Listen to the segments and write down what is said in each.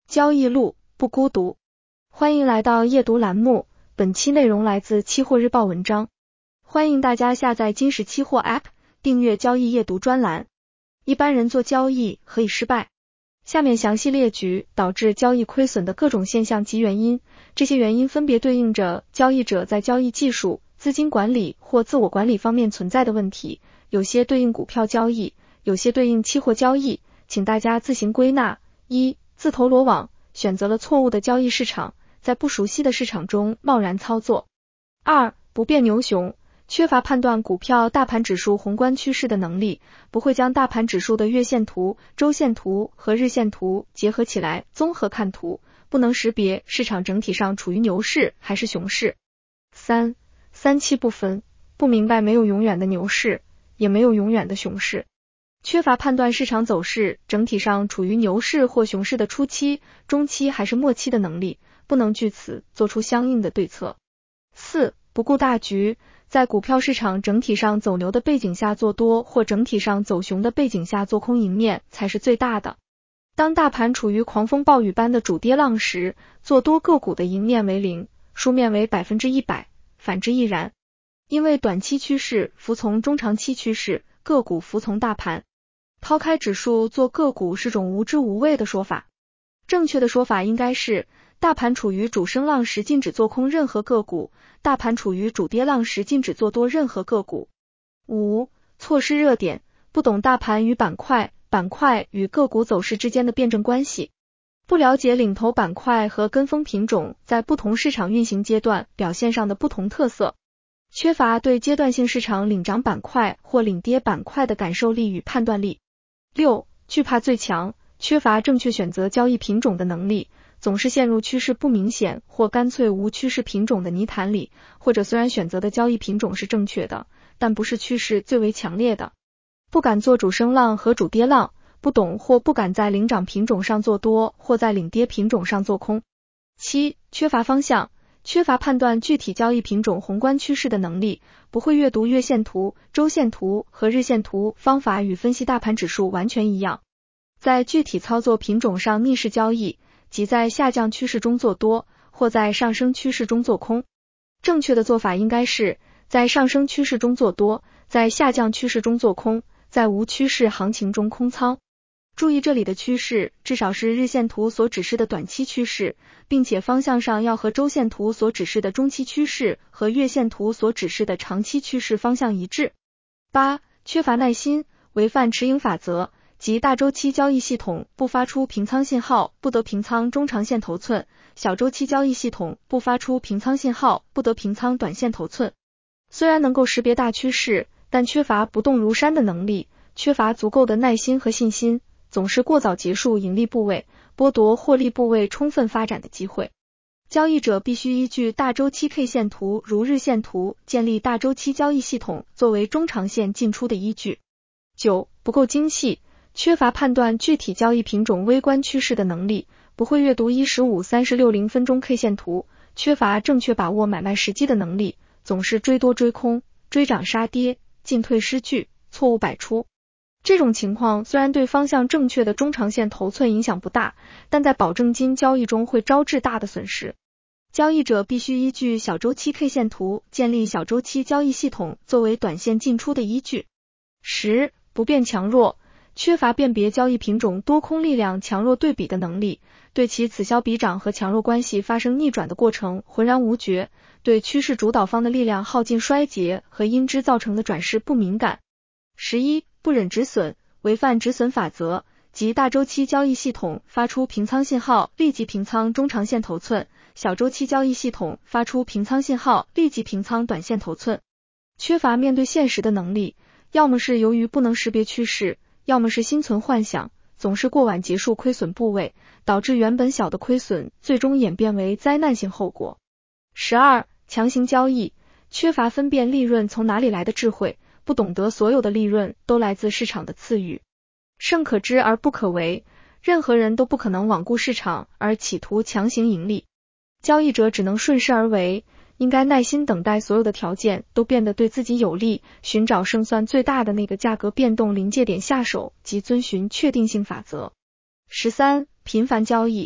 交易路不孤独。欢迎来到夜读栏目，本期内容来自期货日报文章。欢迎大家下载金石期货 App， 订阅交易夜读专栏。一般人做交易何以失败？下面详细列举导致交易亏损的各种现象及原因，这些原因分别对应着交易者在交易技术、资金管理或自我管理方面存在的问题，有些对应股票交易，有些对应期货交易，请大家自行归纳。1. 自投罗网，选择了错误的交易市场，在不熟悉的市场中贸然操作。2. 不变牛熊，缺乏判断股票大盘指数宏观趋势的能力，不会将大盘指数的月线图、周线图和日线图结合起来综合看图，不能识别市场整体上处于牛市还是熊市。3. 三七不分，不明白没有永远的牛市，也没有永远的熊市。缺乏判断市场走势整体上处于牛市或熊市的初期、中期还是末期的能力，不能据此做出相应的对策。4. 不顾大局，在股票市场整体上走牛的背景下做多，或整体上走熊的背景下做空，赢面才是最大的。当大盘处于狂风暴雨般的主跌浪时，做多个股的赢面为0%，输面为100%，反之亦然。因为短期趋势服从中长期趋势，个股服从大盘。抛开指数做个股是种无知无畏的说法，正确的说法应该是，大盘处于主升浪时禁止做空任何个股，大盘处于主跌浪时禁止做多任何个股。5. 错失热点，不懂大盘与板块与个股走势之间的辩证关系，不了解领头板块和跟风品种在不同市场运行阶段表现上的不同特色，缺乏对阶段性市场领涨板块或领跌板块的感受力与判断力。6. 惧怕最强，缺乏正确选择交易品种的能力，总是陷入趋势不明显或干脆无趋势品种的泥潭里，或者虽然选择的交易品种是正确的，但不是趋势最为强烈的。不敢做主升浪和主跌浪，不懂或不敢在领涨品种上做多，或在领跌品种上做空。7. 缺乏方向，缺乏判断具体交易品种宏观趋势的能力，不会阅读月线图、周线图和日线图，方法与分析大盘指数完全一样。在具体操作品种上逆势交易，即在下降趋势中做多，或在上升趋势中做空。正确的做法应该是，在上升趋势中做多，在下降趋势中做空，在无趋势行情中空仓。注意这里的趋势至少是日线图所指示的短期趋势，并且方向上要和周线图所指示的中期趋势和月线图所指示的长期趋势方向一致。8. 缺乏耐心，违反持盈法则，即大周期交易系统不发出平仓信号，不得平仓中长线头寸，小周期交易系统不发出平仓信号，不得平仓短线头寸。虽然能够识别大趋势，但缺乏不动如山的能力，缺乏足够的耐心和信心，总是过早结束盈利部位，剥夺获利部位充分发展的机会。交易者必须依据大周期 K 线图如日线图，建立大周期交易系统作为中长线进出的依据。9. 不够精细，缺乏判断具体交易品种微观趋势的能力，不会阅读15、30、60分钟 K 线图，缺乏正确把握买卖时机的能力，总是追多追空，追涨杀跌，进退失据，错误百出。这种情况虽然对方向正确的中长线头寸影响不大，但在保证金交易中会招致大的损失。交易者必须依据小周期 K 线图，建立小周期交易系统作为短线进出的依据。10. 不辨强弱，缺乏辨别交易品种多空力量强弱对比的能力，对其此消彼长和强弱关系发生逆转的过程浑然无觉，对趋势主导方的力量耗尽衰竭和因之造成的转势不敏感。11. 不忍止损，违反止损法则，即大周期交易系统发出平仓信号，立即平仓中长线头寸，小周期交易系统发出平仓信号，立即平仓短线头寸。缺乏面对现实的能力，要么是由于不能识别趋势，要么是心存幻想，总是过晚结束亏损部位，导致原本小的亏损最终演变为灾难性后果。12. 强行交易，缺乏分辨利润从哪里来的智慧，不懂得所有的利润都来自市场的赐予。胜可知而不可为，任何人都不可能罔顾市场而企图强行盈利。交易者只能顺势而为，应该耐心等待所有的条件都变得对自己有利，寻找胜算最大的那个价格变动临界点下手，及遵循确定性法则。13. 频繁交易，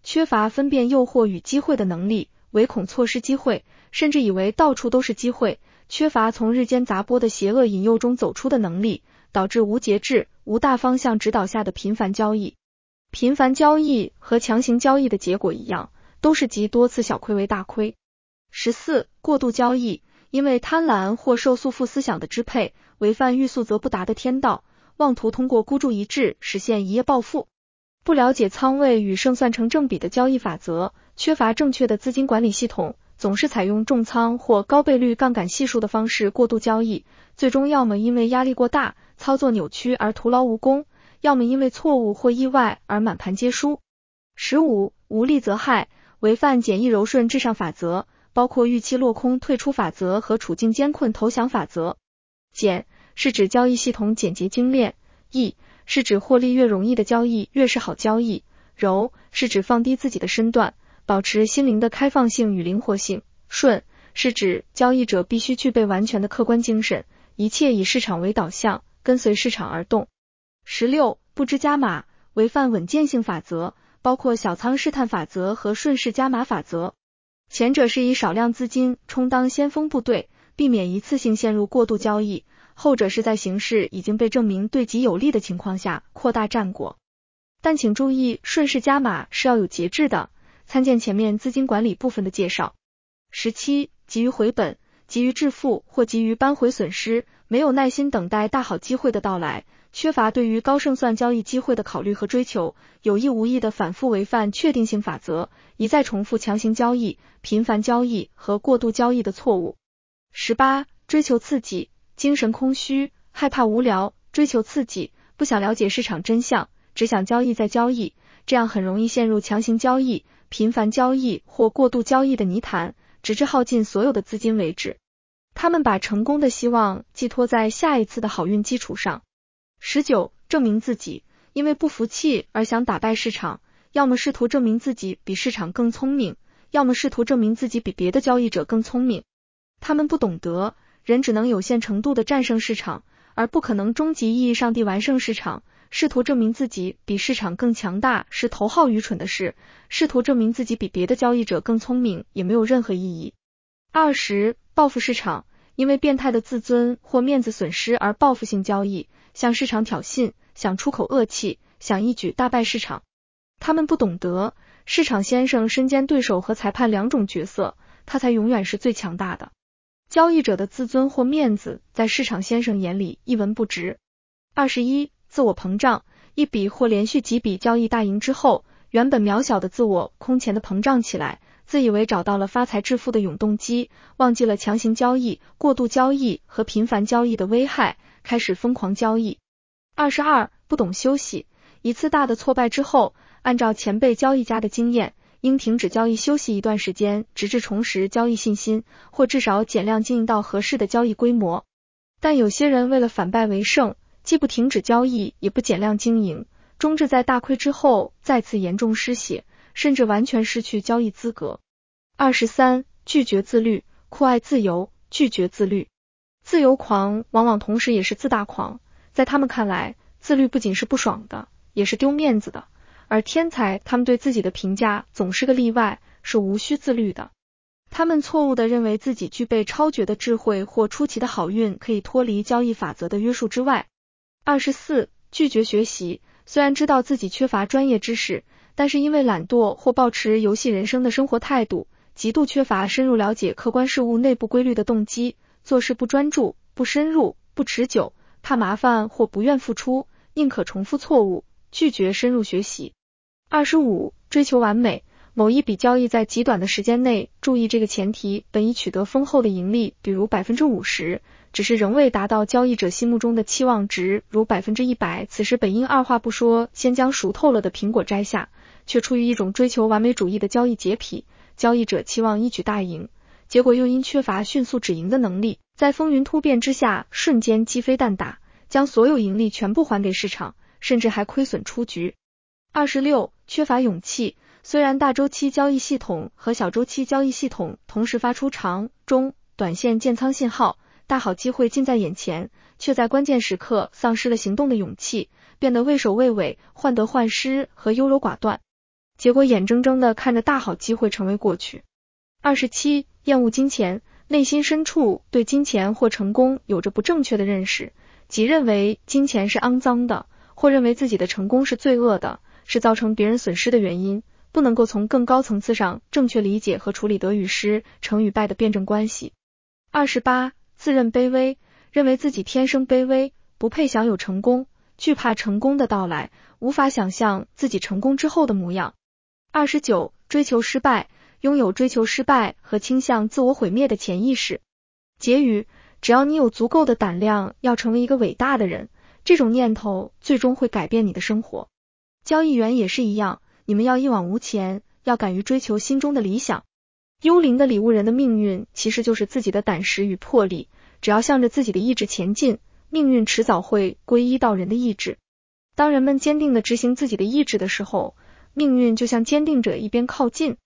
缺乏分辨诱惑与机会的能力，唯恐错失机会，甚至以为到处都是机会，缺乏从日间杂播的邪恶引诱中走出的能力，导致无节制、无大方向指导下的频繁交易。频繁交易和强行交易的结果一样，都是集多次小亏为大亏。14. 过度交易，因为贪婪或受束缚思想的支配，违犯欲速则不达的天道，妄图通过孤注一掷实现一夜暴富。不了解仓位与胜算成正比的交易法则，缺乏正确的资金管理系统，总是采用重仓或高倍率杠杆系数的方式过度交易，最终要么因为压力过大，操作扭曲而徒劳无功，要么因为错误或意外而满盘皆输。15. 无利则害，违反简易柔顺至上法则，包括预期落空退出法则和处境艰困投降法则。简是指交易系统简洁精炼，易是指获利越容易的交易越是好交易，柔是指放低自己的身段，保持心灵的开放性与灵活性，顺是指交易者必须具备完全的客观精神，一切以市场为导向，跟随市场而动。16. 不知加码，违反稳健性法则，包括小仓试探法则和顺势加码法则。前者是以少量资金充当先锋部队，避免一次性陷入过度交易，后者是在形势已经被证明对己有利的情况下扩大战果。但请注意，顺势加码是要有节制的，参见前面资金管理部分的介绍。17. 急于回本，急于致富或急于扳回损失，没有耐心等待大好机会的到来，缺乏对于高胜算交易机会的考虑和追求，有意无意的反复违反确定性法则，一再重复强行交易、频繁交易和过度交易的错误。18. 追求刺激，精神空虚，害怕无聊，追求刺激，不想了解市场真相，只想交易再交易，这样很容易陷入强行交易、频繁交易或过度交易的泥潭，直至耗尽所有的资金为止。他们把成功的希望寄托在下一次的好运基础上。19. 证明自己，因为不服气而想打败市场，要么试图证明自己比市场更聪明，要么试图证明自己比别的交易者更聪明。他们不懂得，人只能有限程度的战胜市场，而不可能终极意义上地完胜市场。试图证明自己比市场更强大是头号愚蠢的事，试图证明自己比别的交易者更聪明也没有任何意义。20. 报复市场，因为变态的自尊或面子损失而报复性交易，向市场挑衅，想出口恶气，想一举大败市场。他们不懂得，市场先生身兼对手和裁判两种角色，他才永远是最强大的。交易者的自尊或面子在市场先生眼里一文不值。21. 自我膨胀，一笔或连续几笔交易大赢之后，原本渺小的自我空前的膨胀起来，自以为找到了发财致富的永动机，忘记了强行交易、过度交易和频繁交易的危害，开始疯狂交易。22. 不懂休息，一次大的挫败之后，按照前辈交易家的经验，应停止交易休息一段时间，直至重拾交易信心，或至少减量经营到合适的交易规模。但有些人为了反败为胜，既不停止交易，也不减量经营，终至在大亏之后再次严重失血，甚至完全失去交易资格。23. 拒绝自律，酷爱自由，拒绝自律。自由狂往往同时也是自大狂，在他们看来，自律不仅是不爽的，也是丢面子的，而天才他们对自己的评价总是个例外，是无需自律的。他们错误地认为自己具备超绝的智慧或出奇的好运，可以脱离交易法则的约束之外。24. 拒绝学习，虽然知道自己缺乏专业知识，但是因为懒惰或抱持游戏人生的生活态度，极度缺乏深入了解客观事物内部规律的动机，做事不专注、不深入、不持久，怕麻烦或不愿付出，宁可重复错误，拒绝深入学习。25. 追求完美，某一笔交易在极短的时间内，注意这个前提，本已取得丰厚的盈利，比如 50%， 只是仍未达到交易者心目中的期望值，如 100%， 此时本应二话不说，先将熟透了的苹果摘下，却出于一种追求完美主义的交易洁癖，交易者期望一举大赢，结果又因缺乏迅速止盈的能力，在风云突变之下瞬间鸡飞蛋打，将所有盈利全部还给市场，甚至还亏损出局。26. 缺乏勇气，虽然大周期交易系统和小周期交易系统同时发出长、中、短线建仓信号，大好机会近在眼前，却在关键时刻丧失了行动的勇气，变得畏首畏尾、患得患失和优柔寡断。 结果眼睁睁地看着大好机会成为过去。27. 厌恶金钱，内心深处对金钱或成功有着不正确的认识，即认为金钱是肮脏的，或认为自己的成功是罪恶的，是造成别人损失的原因，不能够从更高层次上正确理解和处理得与失、成与败的辩证关系。28. 自认卑微，认为自己天生卑微，不配享有成功，惧怕成功的到来，无法想象自己成功之后的模样。29. 追求失败，拥有追求失败和倾向自我毁灭的潜意识。结语，只要你有足够的胆量要成为一个伟大的人，这种念头最终会改变你的生活。交易员也是一样，你们要一往无前，要敢于追求心中的理想。幽灵的礼物人的命运其实就是自己的胆识与魄力，只要向着自己的意志前进，命运迟早会归依到人的意志。当人们坚定地执行自己的意志的时候，命运就向坚定者一边靠近。